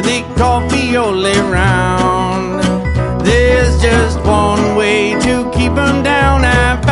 the coffee all around. There's just one way to keep 'em down. I